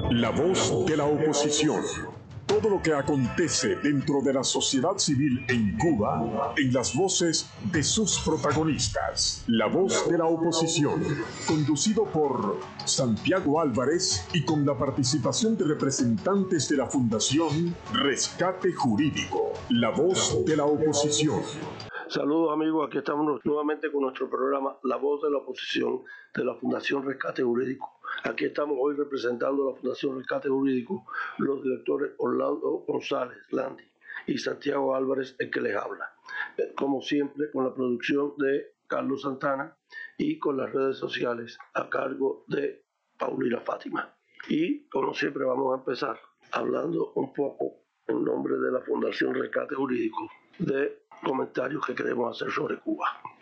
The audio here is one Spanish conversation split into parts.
La voz de la oposición. Todo lo que acontece dentro de la sociedad civil en Cuba, en las voces de sus protagonistas. La voz de la oposición, conducido por Santiago Álvarez y con la participación de representantes de la Fundación Rescate Jurídico. La voz de la oposición. Saludos amigos, aquí estamos nuevamente con nuestro programa La Voz de la Oposición de la Fundación Rescate Jurídico. Aquí estamos hoy representando a la Fundación Rescate Jurídico, los directores Orlando González Landi y Santiago Álvarez, el que les habla. Como siempre, con la producción de Carlos Santana y con las redes sociales a cargo de Paulina Fátima. Y como siempre vamos a empezar hablando un poco en nombre de la Fundación Rescate Jurídico de comentarios que queremos hacer sobre Cuba.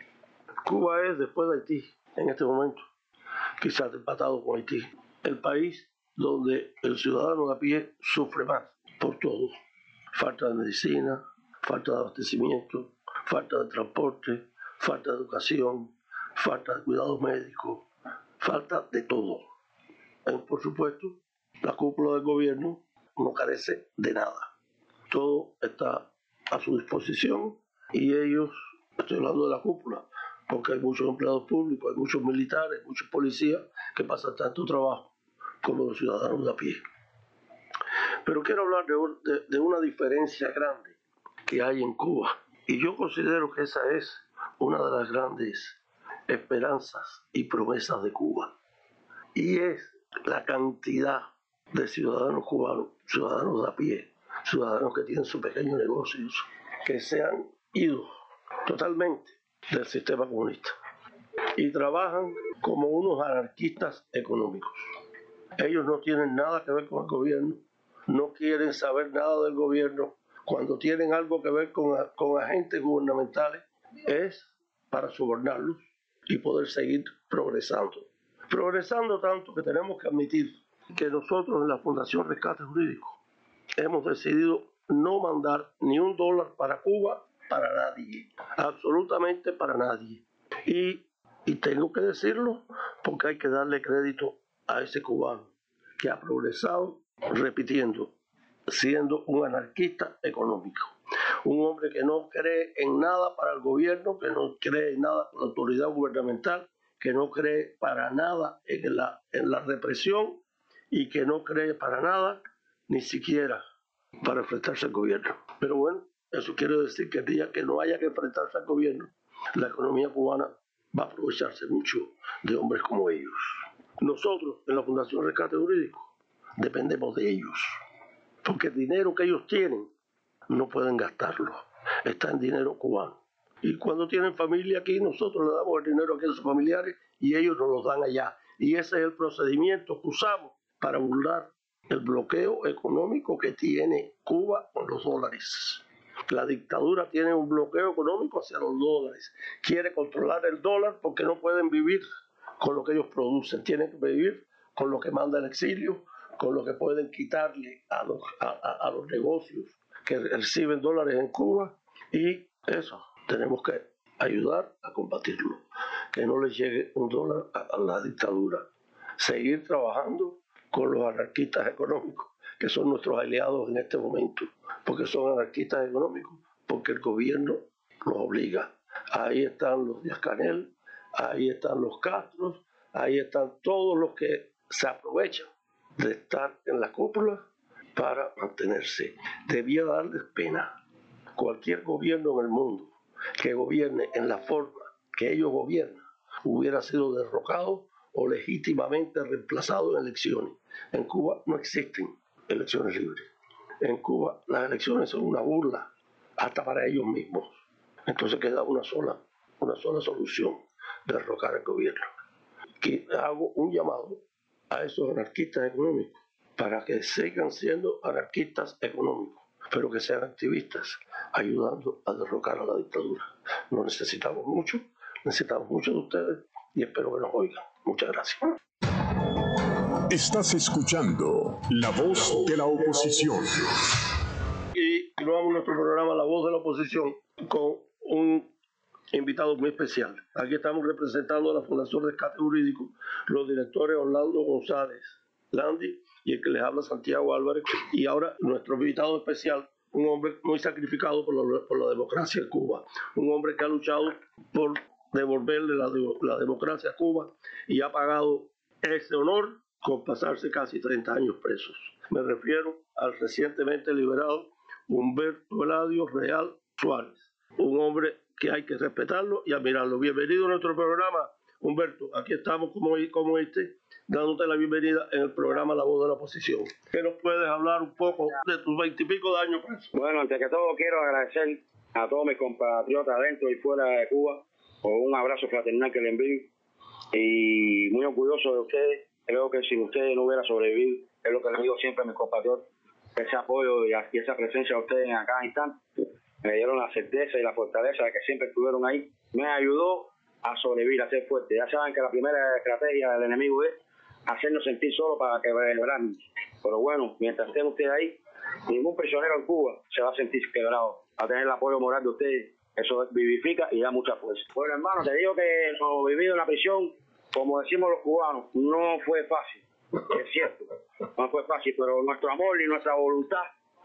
Cuba es, después de Haití, en este momento, quizás empatado con Haití, el país donde el ciudadano de a pie sufre más por todo. Falta de medicina, falta de abastecimiento, falta de transporte, falta de educación, falta de cuidados médicos, falta de todo. Por supuesto, la cúpula del gobierno no carece de nada. Todo está a su disposición y ellos, estoy hablando de la cúpula, porque hay muchos empleados públicos, hay muchos militares, muchos policías que pasan tanto trabajo como los ciudadanos de a pie. Pero quiero hablar de una diferencia grande que hay en Cuba, y yo considero que esa es una de las grandes esperanzas y promesas de Cuba, y es la cantidad de ciudadanos cubanos, ciudadanos de a pie, ciudadanos que tienen sus pequeños negocios, que se han ido totalmente del sistema comunista y trabajan como unos anarquistas económicos. Ellos no tienen nada que ver con el gobierno, no quieren saber nada del gobierno. Cuando tienen algo que ver con agentes gubernamentales es para sobornarlos y poder seguir progresando. Progresando tanto que tenemos que admitir que nosotros en la Fundación Rescate Jurídico hemos decidido no mandar ni $1 para Cuba, para nadie, absolutamente para nadie. Y tengo que decirlo porque hay que darle crédito a ese cubano que ha progresado, repitiendo, siendo un anarquista económico. Un hombre que no cree en nada para el gobierno, que no cree en nada para la autoridad gubernamental, que no cree para nada en la represión y que no cree para nada, ni siquiera para enfrentarse al gobierno. Pero bueno, eso quiere decir que el día que no haya que enfrentarse al gobierno, la economía cubana va a aprovecharse mucho de hombres como ellos. Nosotros, en la Fundación Rescate Jurídico, dependemos de ellos, porque el dinero que ellos tienen no pueden gastarlo, está en dinero cubano. Y cuando tienen familia aquí, nosotros le damos el dinero aquí a sus familiares y ellos nos lo dan allá. Y ese es el procedimiento que usamos para burlar el bloqueo económico que tiene Cuba con los dólares. La dictadura tiene un bloqueo económico hacia los dólares. Quiere controlar el dólar porque no pueden vivir con lo que ellos producen. Tienen que vivir con lo que manda el exilio, con lo que pueden quitarle a los negocios que reciben dólares en Cuba. Y eso tenemos que ayudar a combatirlo. Que no les llegue $1 a la dictadura. Seguir trabajando con los anarquistas económicos, que son nuestros aliados en este momento, porque son anarquistas económicos, porque el gobierno los obliga. Ahí están los Díaz-Canel, ahí están los Castros, ahí están todos los que se aprovechan de estar en la cúpula para mantenerse. Debía darles pena. Cualquier gobierno en el mundo que gobierne en la forma que ellos gobiernan hubiera sido derrocado o legítimamente reemplazado en elecciones. En Cuba no existen elecciones libres. En Cuba las elecciones son una burla, hasta para ellos mismos. Entonces queda una sola solución: derrocar al gobierno. Que hago un llamado a esos anarquistas económicos para que sigan siendo anarquistas económicos, pero que sean activistas, ayudando a derrocar a la dictadura. No necesitamos mucho de ustedes y espero que nos oigan. Muchas gracias. Estás escuchando La Voz de la Oposición. Y continuamos nuestro programa La Voz de la Oposición con un invitado muy especial. Aquí estamos representando a la Fundación Rescate Jurídico, los directores Orlando González Landi y el que les habla Santiago Álvarez. Y ahora nuestro invitado especial, un hombre muy sacrificado por la democracia en Cuba, un hombre que ha luchado por devolverle la democracia a Cuba y ha pagado ese honor con pasarse casi 30 años presos. Me refiero al recientemente liberado Humberto Eladio Real Suárez, un hombre que hay que respetarlo y admirarlo. Bienvenido a nuestro programa, Humberto. Aquí estamos, como este, dándote la bienvenida en el programa La Voz de la Oposición. ¿Qué nos puedes hablar un poco de tus 20 y pico de años preso? Bueno, antes que todo quiero agradecer a todos mis compatriotas dentro y fuera de Cuba por un abrazo fraternal que le envío y muy orgulloso de ustedes. Creo que sin ustedes no hubiera sobrevivido. Es lo que les digo siempre a mis compatriotas. Ese apoyo y esa presencia de ustedes en cada instante me dieron la certeza y la fortaleza de que siempre estuvieron ahí. Me ayudó a sobrevivir, a ser fuerte. Ya saben que la primera estrategia del enemigo es hacernos sentir solos para quebrarnos. Pero bueno, mientras estén ustedes ahí, ningún prisionero en Cuba se va a sentir quebrado. Va a tener el apoyo moral de ustedes. Eso vivifica y da mucha fuerza. Bueno, hermano, te digo que sobrevivir en la prisión, como decimos los cubanos, no fue fácil. Es cierto, no fue fácil, pero nuestro amor y nuestra voluntad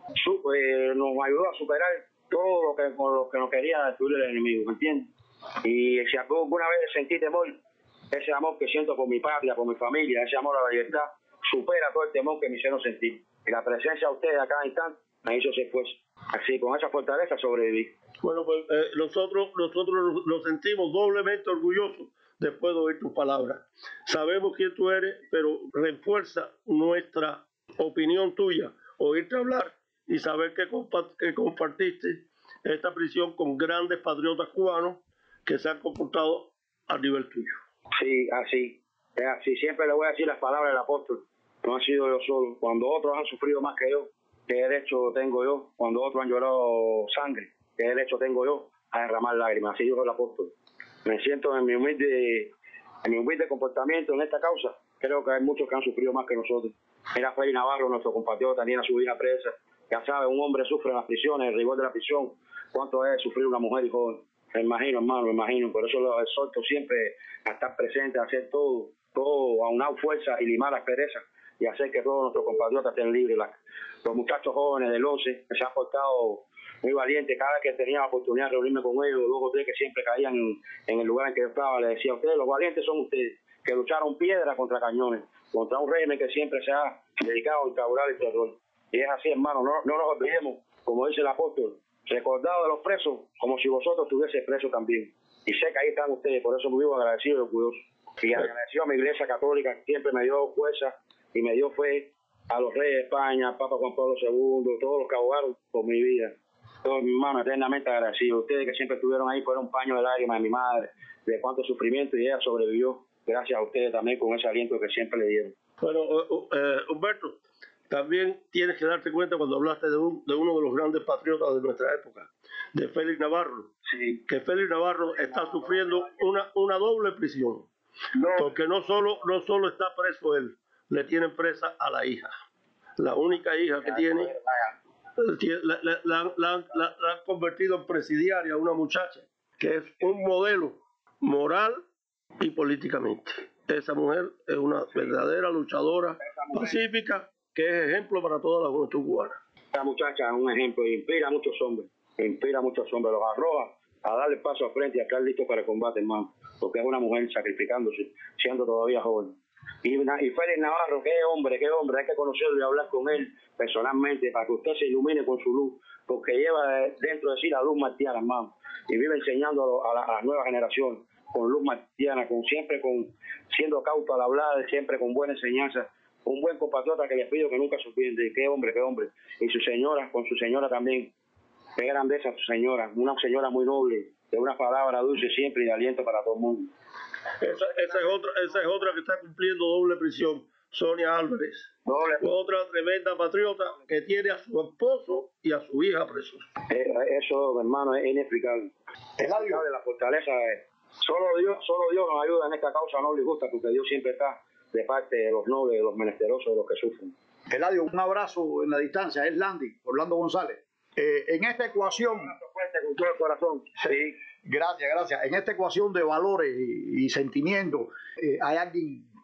nos ayudó a superar todo lo que nos quería destruir el enemigo, ¿me entiendes? Y si alguna vez sentí temor, ese amor que siento por mi patria, por mi familia, ese amor a la libertad, supera todo el temor que me hicieron sentir. Y la presencia de ustedes a cada instante me hizo ser fuerza. Así, con esa fortaleza sobreviví. Bueno, pues nosotros nos sentimos doblemente orgullosos después de oír tus palabras. Sabemos quién tú eres, pero refuerza nuestra opinión tuya, oírte hablar y saber que compartiste esta prisión con grandes patriotas cubanos que se han comportado a nivel tuyo. Sí, así. Es así. Siempre le voy a decir las palabras del apóstol. No he sido yo solo. Cuando otros han sufrido más que yo, ¿qué derecho tengo yo? Cuando otros han llorado sangre, ¿qué derecho tengo yo a derramar lágrimas? Así dijo el apóstol. Me siento en mi humilde comportamiento en esta causa. Creo que hay muchos que han sufrido más que nosotros. Mira, Félix Navarro, nuestro compatriota, tenía a su hija presa. Ya sabe, un hombre sufre en las prisiones, el rigor de la prisión. ¿Cuánto es sufrir una mujer y joven? Me imagino, hermano, me imagino. Por eso lo exhorto siempre a estar presente, a hacer todo, aunar fuerza y limar las perezas y hacer que todos nuestros compatriotas estén libres. Los muchachos jóvenes del 11 que se han portado muy valientes, cada vez que tenía la oportunidad de reunirme con ellos, dos o tres que siempre caían en el lugar en que yo estaba, les decía: ustedes, los valientes son ustedes, que lucharon piedra contra cañones, contra un régimen que siempre se ha dedicado a instaurar el terror. Y es así, hermano, no nos olvidemos, como dice el apóstol, recordado de los presos, como si vosotros estuvieseis presos también. Y sé que ahí están ustedes, por eso me vivo agradecido y orgulloso. Y agradecido a mi iglesia católica, que siempre me dio fuerza y me dio fe, a los reyes de España, al Papa Juan Pablo II, todos los que abogaron por mi vida. Todos mis hermanos, eternamente agradecidos. Ustedes que siempre estuvieron ahí, fueron un paño de lágrimas de mi madre, de cuánto sufrimiento, y ella sobrevivió. Gracias a ustedes también con ese aliento que siempre le dieron. Bueno, Humberto, también tienes que darte cuenta cuando hablaste de uno de los grandes patriotas de nuestra época, de Félix Navarro, sí, que Félix Navarro está sufriendo una doble prisión, porque no solo está preso él, le tienen presa a la hija, la única hija que tiene. La han convertido en presidiaria, una muchacha que es un modelo moral y políticamente. Esa mujer es una verdadera luchadora pacífica que es ejemplo para toda la juventud cubana. Esta muchacha es un ejemplo y inspira a muchos hombres, los arroja a darle paso al frente y a estar listos para el combate, hermano, porque es una mujer sacrificándose, siendo todavía joven. Y Félix Navarro, qué hombre, hay que conocerlo y hablar con él personalmente para que usted se ilumine con su luz, porque lleva dentro de sí la luz martiana, hermano, y vive enseñando a las nuevas generaciones con luz martiana, siempre siendo cauto al hablar, siempre con buena enseñanza, un buen compatriota que les pido que nunca se olviden de qué hombre, y su señora, con su señora también, qué grandeza su señora, una señora muy noble, de una palabra dulce siempre y de aliento para todo el mundo. Esa es otra que está cumpliendo doble prisión, Sonia Álvarez. Otra tremenda patriota que tiene a su esposo y a su hija presos. Eso, hermano, es inexplicable. Eladio, de la fortaleza, solo Dios nos ayuda en esta causa noble y justa, porque Dios siempre está de parte de los nobles, de los menesterosos, de los que sufren. Eladio, un abrazo en la distancia, es Orlando González. En esta ecuación, con todo el corazón. Sí. Gracias. En esta ecuación de valores y sentimientos, hay alguien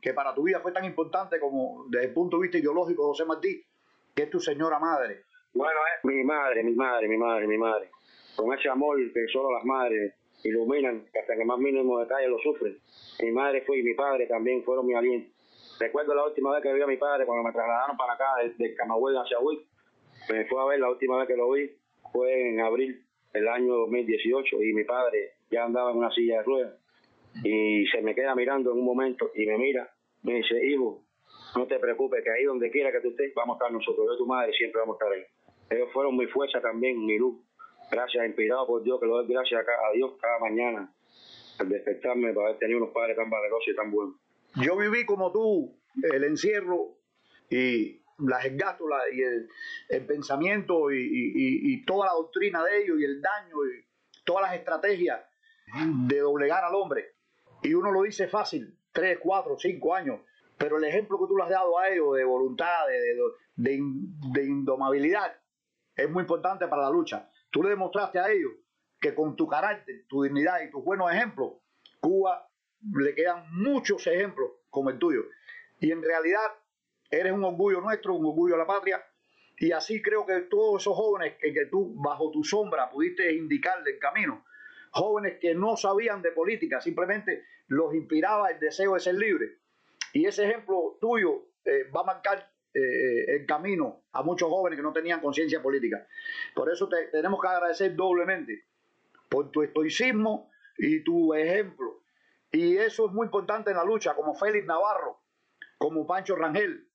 que para tu vida fue tan importante como desde el punto de vista ideológico de José Martí, que es tu señora madre? Bueno, es mi madre. Con ese amor que solo las madres iluminan, que hasta en el más mínimo detalle lo sufren. Mi madre fue y mi padre también fueron mi aliento. Recuerdo la última vez que vi a mi padre cuando me trasladaron para acá de Camagüey hacia Huic. Me fue a ver la última vez que lo vi fue en abril del año 2018 y mi padre ya andaba en una silla de ruedas y se me queda mirando en un momento y me mira, me dice, hijo, no te preocupes, que ahí donde quiera que tú estés vamos a estar nosotros, yo y tu madre siempre vamos a estar ahí. Ellos fueron mi fuerza también, mi luz. Gracias, inspirado por Dios, que lo doy gracias a Dios cada mañana al despertarme para haber tenido unos padres tan valerosos y tan buenos. Yo viví como tú el encierro y las esgástulas y el pensamiento y toda la doctrina de ellos y el daño y todas las estrategias de doblegar al hombre. Y uno lo dice fácil, 3, 4, 5 años, pero el ejemplo que tú le has dado a ellos de voluntad, de indomabilidad, es muy importante para la lucha. Tú le demostraste a ellos que con tu carácter, tu dignidad y tus buenos ejemplos, Cuba le quedan muchos ejemplos como el tuyo. Y en realidad eres un orgullo nuestro, un orgullo de la patria. Y así creo que todos esos jóvenes que tú, bajo tu sombra, pudiste indicarle el camino, jóvenes que no sabían de política, simplemente los inspiraba el deseo de ser libre. Y ese ejemplo tuyo va a marcar el camino a muchos jóvenes que no tenían conciencia política. Por eso tenemos que agradecer doblemente por tu estoicismo y tu ejemplo. Y eso es muy importante en la lucha, como Félix Navarro, como Pancho Rangel,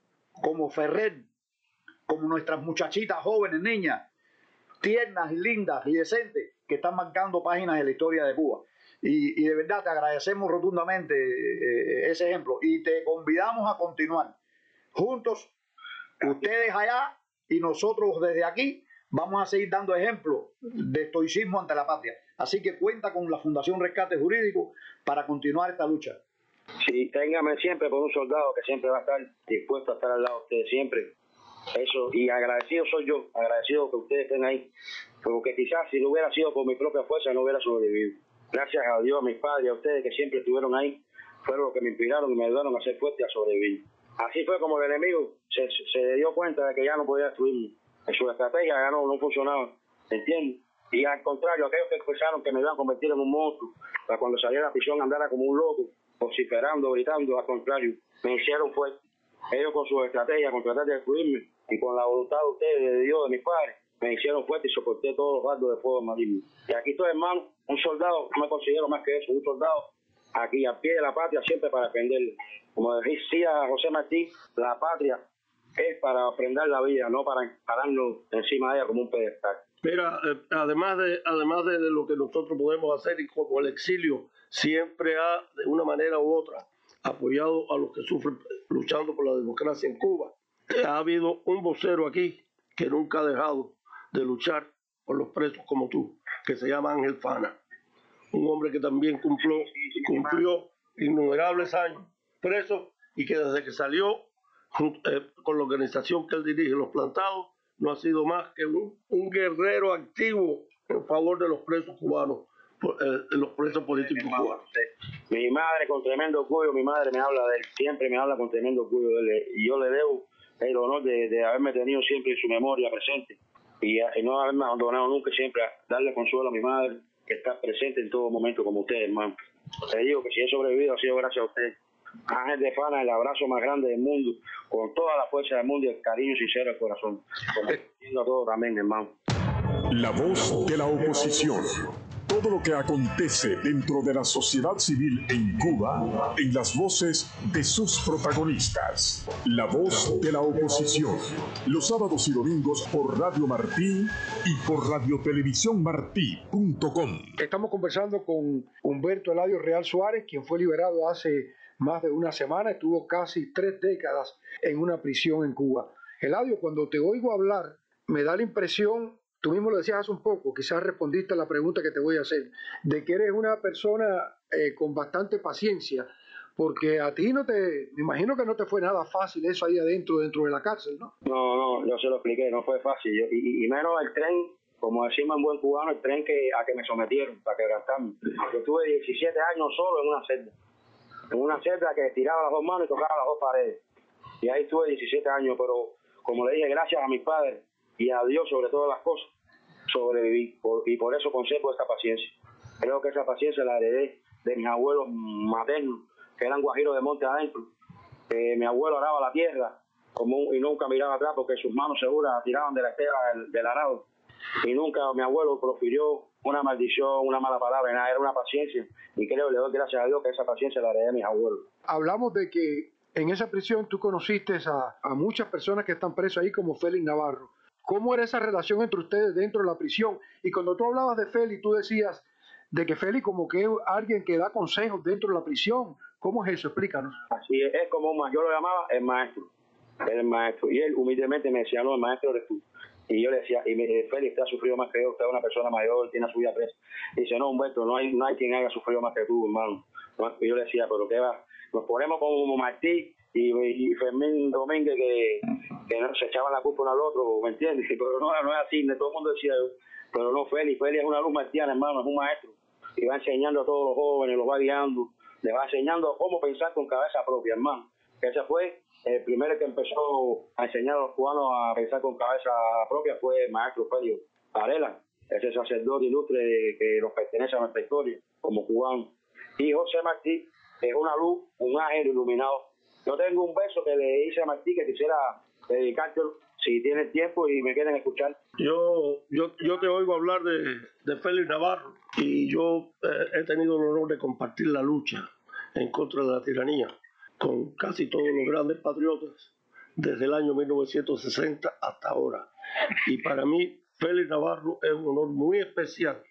como Ferrer, como nuestras muchachitas jóvenes, niñas, tiernas y lindas y decentes, que están marcando páginas de la historia de Cuba. Y de verdad te agradecemos rotundamente ese ejemplo y te convidamos a continuar juntos, ustedes allá y nosotros desde aquí. Vamos a seguir dando ejemplos de estoicismo ante la patria. Así que cuenta con la Fundación Rescate Jurídico para continuar esta lucha. Sí, téngame siempre por un soldado que siempre va a estar dispuesto a estar al lado de ustedes siempre. Eso, y agradecido soy yo, agradecido que ustedes estén ahí, porque quizás si no hubiera sido por mi propia fuerza no hubiera sobrevivido. Gracias a Dios, a mis padres, a ustedes que siempre estuvieron ahí, fueron los que me inspiraron y me ayudaron a ser fuerte y a sobrevivir. Así fue como el enemigo se dio cuenta de que ya no podía destruirme. En su estrategia ya no funcionaba, ¿entiendes? Y al contrario, aquellos que pensaron que me iban a convertir en un monstruo, para cuando saliera de la prisión andara como un loco, vociferando, gritando, al contrario, me hicieron fuerte. Ellos con su estrategia, con tratar de destruirme, y con la voluntad de ustedes, de Dios, de mis padres, me hicieron fuerte y soporté todos los dardos de fuego maligno. Y aquí estoy, hermano, un soldado, no me considero más que eso, un soldado, aquí al pie de la patria, siempre para defenderla. Como decía José Martí, la patria es para prender la vida, no para pararnos encima de ella como un pedestal. Mira, además de lo que nosotros podemos hacer, y como el exilio siempre ha, de una manera u otra, apoyado a los que sufren luchando por la democracia en Cuba, ha habido un vocero aquí que nunca ha dejado de luchar por los presos como tú, que se llama Ángel Fana, un hombre que también cumplió innumerables años preso y que desde que salió con la organización que él dirige, Los Plantados, no ha sido más que un guerrero activo en favor de los presos cubanos, de los presos políticos cubanos. Mi madre con tremendo orgullo, mi madre me habla de él, siempre me habla con tremendo orgullo de él, y yo le debo el honor de haberme tenido siempre en su memoria presente y no haberme abandonado nunca, siempre a darle consuelo a mi madre, que está presente en todo momento como ustedes, hermano. Le digo que si he sobrevivido ha sido gracias a ustedes. Ángel de Fana, el abrazo más grande del mundo, con toda la fuerza del mundo y el cariño sincero del corazón. Como a todos también, hermano. La voz de la oposición. Todo lo que acontece dentro de la sociedad civil en Cuba, en las voces de sus protagonistas. La voz de la oposición. Los sábados y domingos por Radio Martí y por radiotelevisiónmartí.com. Estamos conversando con Humberto Eladio Real Suárez, quien fue liberado hace más de una semana, estuvo casi 3 décadas en una prisión en Cuba. Eladio, cuando te oigo hablar, me da la impresión, tú mismo lo decías hace un poco, quizás respondiste a la pregunta que te voy a hacer, de que eres una persona con bastante paciencia, porque a ti me imagino que no te fue nada fácil eso ahí adentro, dentro de la cárcel, ¿no? No, yo se lo expliqué, no fue fácil, y menos el tren, como decimos en buen cubano, el tren a que me sometieron, para quebrantarme. Yo tuve 17 años solo en una celda. en una celda que tiraba las dos manos y tocaba las dos paredes. Y ahí estuve 17 años, pero como le dije, gracias a mis padres y a Dios sobre todas las cosas, sobreviví. Y por eso conservo esta paciencia. Creo que esa paciencia la heredé de mis abuelos maternos, que eran guajiros de monte adentro. Mi abuelo araba la tierra y nunca miraba atrás porque sus manos seguras tiraban de la estela del arado. Y nunca mi abuelo profirió una maldición, una mala palabra, nada, era una paciencia. Y creo, le doy gracias a Dios que esa paciencia la heredé de mis abuelos. Hablamos de que en esa prisión tú conociste a muchas personas que están presas ahí, como Félix Navarro. ¿Cómo era esa relación entre ustedes dentro de la prisión? Y cuando tú hablabas de Félix, tú decías de que Félix como que es alguien que da consejos dentro de la prisión. ¿Cómo es eso? Explícanos. Así es como yo lo llamaba el maestro. El maestro. Y él humildemente me decía, no, el maestro eres tú. Y yo le decía, Félix, usted ha sufrido más que yo, usted es una persona mayor, tiene su vida presa. Y dice, no, Humberto, no hay quien haya sufrido más que tú, hermano. Y yo le decía, pero qué va, nos ponemos como Martí y Fermín Domínguez que no se echaban la culpa uno al otro, ¿me entiendes? Pero no es así, todo el mundo decía, pero no, Félix es una luz martiana, hermano, es un maestro. Y va enseñando a todos los jóvenes, los va guiando, les va enseñando cómo pensar con cabeza propia, hermano. Ese fue el primero que empezó a enseñar a los cubanos a pensar con cabeza propia, fue el maestro Félix Varela, ese sacerdote ilustre que nos pertenece a nuestra historia como cubano. Y José Martí es una luz, un ángel iluminado. Yo tengo un verso que le hice a Martí que quisiera dedicártelo si tienes tiempo y me quieren escuchar. Yo te oigo hablar de Félix Navarro y yo he tenido el honor de compartir la lucha en contra de la tiranía con casi todos los grandes patriotas desde el año 1960 hasta ahora. Y para mí, Félix Navarro es un honor muy especial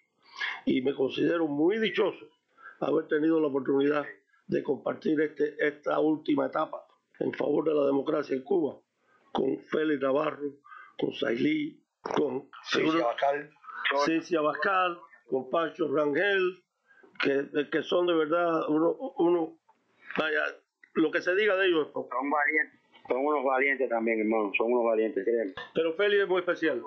y me considero muy dichoso haber tenido la oportunidad de compartir esta última etapa en favor de la democracia en Cuba con Félix Navarro, con Sailí, con Cicia Bascal, con Pancho Rangel, que son de verdad vaya, lo que se diga de ellos es poco. Son valientes, son unos valientes también, hermano, son unos valientes, créanme. Pero Félix es muy especial.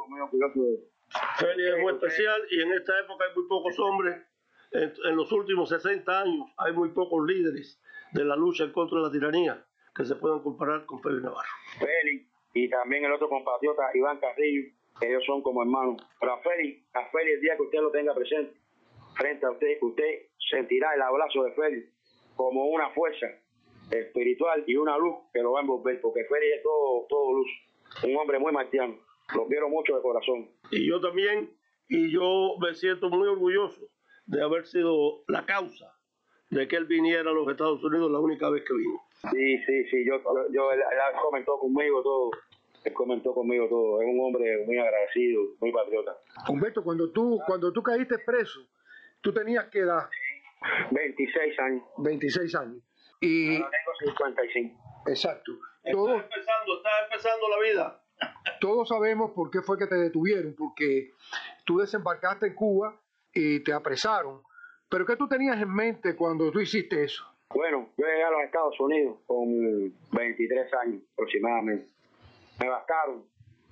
Félix es muy especial y en esta época hay muy pocos hombres. En los últimos 60 años hay muy pocos líderes de la lucha en contra de la tiranía que se puedan comparar con Félix Navarro. Félix y también el otro compatriota Iván Carrillo, ellos son como hermanos. Pero a Félix el día que usted lo tenga presente frente a usted sentirá el abrazo de Félix como una fuerza espiritual y una luz que lo va a envolver, porque Félix es todo luz, un hombre muy martiano, lo quiero mucho de corazón. Y yo también, y yo me siento muy orgulloso de haber sido la causa de que él viniera a los Estados Unidos la única vez que vino. Sí, él comentó conmigo todo. Él comentó conmigo todo. Es un hombre muy agradecido, muy patriota. Humberto, cuando tú caíste preso, tú tenías que edad. 26 años. 26 años. Y ahora tengo 55. Exacto. Estás empezando la vida. Todos sabemos por qué fue que te detuvieron, porque tú desembarcaste en Cuba y te apresaron. ¿Pero qué tú tenías en mente cuando tú hiciste eso? Bueno, yo llegué a los Estados Unidos con 23 años aproximadamente. Me bastaron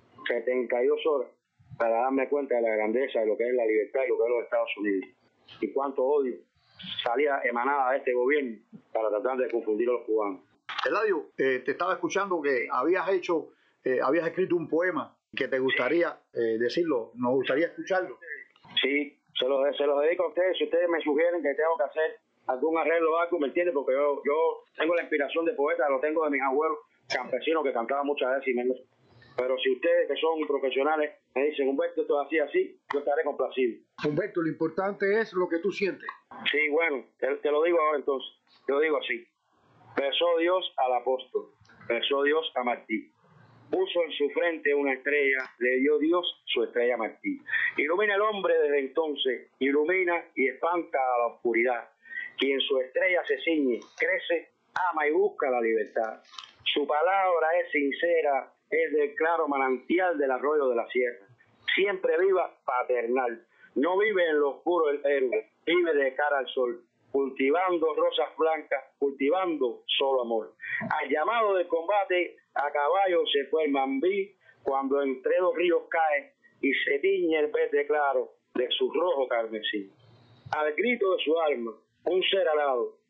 72 horas para darme cuenta de la grandeza de lo que es la libertad y lo que es los Estados Unidos. Y cuánto odio salía emanada de este gobierno para tratar de confundir a los cubanos. Eladio, te estaba escuchando que habías escrito un poema que te gustaría decirlo, nos gustaría escucharlo. Sí, se los dedico a ustedes. Si ustedes me sugieren que tengo que hacer algún arreglo o algo, ¿me entienden? Porque yo tengo la inspiración de poeta, lo tengo de mis abuelos campesinos que cantaban muchas veces. Pero si ustedes, que son profesionales, me dicen, Humberto, esto es así, yo estaré complacido. Humberto, lo importante es lo que tú sientes. Sí, bueno, te lo digo ahora entonces. Yo digo así. Besó Dios al apóstol, besó Dios a Martí. Puso en su frente una estrella, le dio Dios su estrella a Martí. Ilumina el hombre desde entonces, ilumina y espanta a la oscuridad. Quien su estrella se ciñe, crece, ama y busca la libertad. Su palabra es sincera, es del claro manantial del arroyo de la sierra. Siempre viva, paternal. No vive en lo oscuro el héroe, vive de cara al sol, cultivando rosas blancas, cultivando solo amor. Al llamado de combate, a caballo se fue el mambí, cuando entre dos ríos cae y se tiñe el verde claro de su rojo carmesí. Al grito de su alma, un ser alado,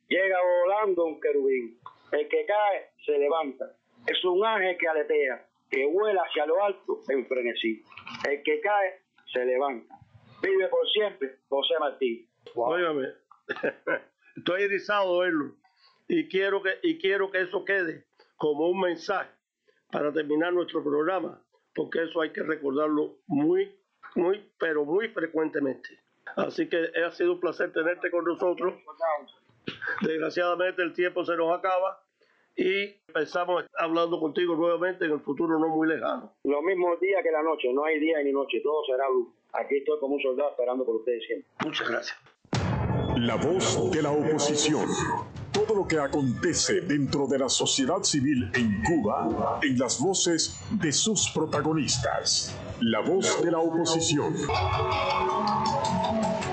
Llega volando un querubín. El que cae se levanta. Es un ángel que aletea, que vuela hacia lo alto en frenesí. El que cae se levanta. Vive por siempre José Martí. Wow. Óigame, estoy erizado de verlo. Y quiero que eso quede como un mensaje para terminar nuestro programa, porque eso hay que recordarlo pero muy frecuentemente. Así que ha sido un placer tenerte con nosotros. Desgraciadamente el tiempo se nos acaba y empezamos hablando contigo nuevamente en el futuro no muy lejano. Lo mismo día que la noche, no hay día ni noche, todo será luz. Aquí estoy como un soldado esperando por ustedes siempre. Muchas gracias. La voz de la oposición. Todo lo que acontece dentro de la sociedad civil en Cuba, en las voces de sus protagonistas. La voz de la oposición.